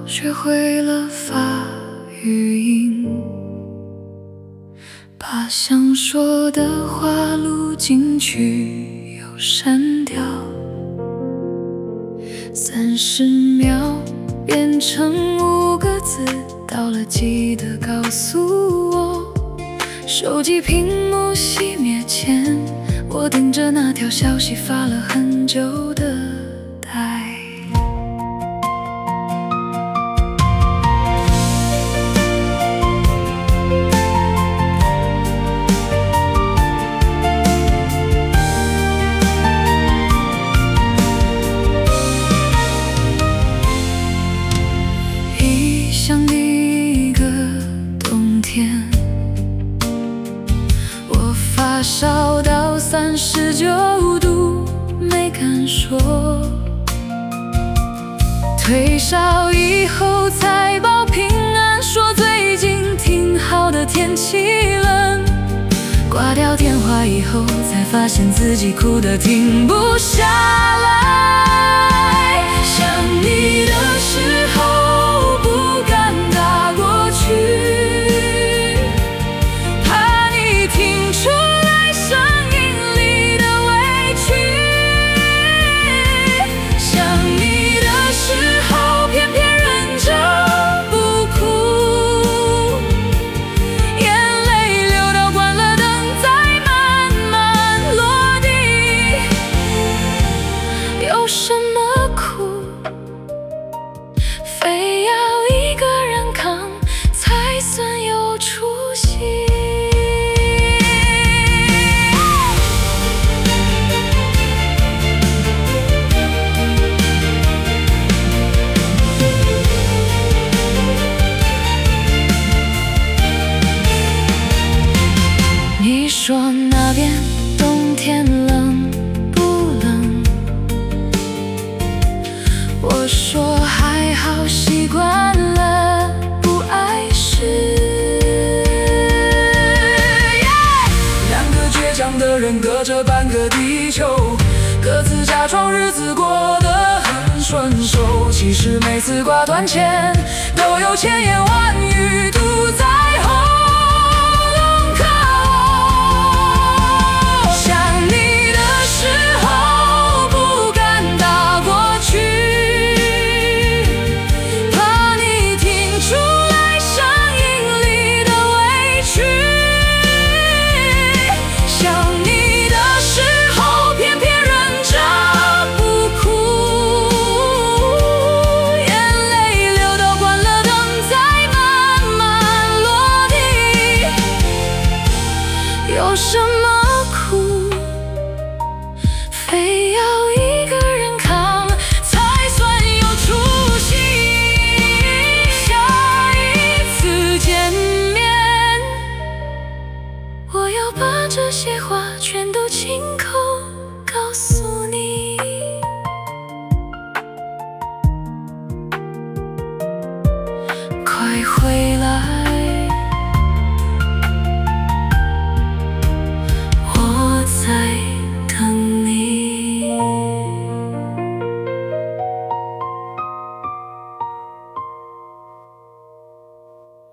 学会了发语音，把想说的话录进去又删掉，30秒变成5个字，到了记得告诉我。手机屏幕熄灭前，我盯着那条消息发了很久的呆。忆想第一个冬天，我发烧到39度，没敢说。退烧以后才报平安，说最近挺好的，天气冷。挂掉电话以后，才发现自己哭得停不下来。想你的时候不敢打过去，怕你听出来声音里的委屈。想你的时候偏偏忍着不哭，眼泪流到关了灯再慢慢落地。有什么苦非要一个人扛才算有出息？你说那边冬天冷不冷？我说还好，习惯了不碍事。两个倔强的人隔着半个地球，各自假装日子过得很顺手，其实每次挂断前都有千言万语堵在喉咙口。想你的时候不敢打过去，怕你听出来声音里的委屈。想你的时候偏偏忍着不哭，眼泪流到关了灯再慢慢落地。有什么苦非要一个人扛才算有出息？下一次见面，我要把这些话全都亲口告诉你。快回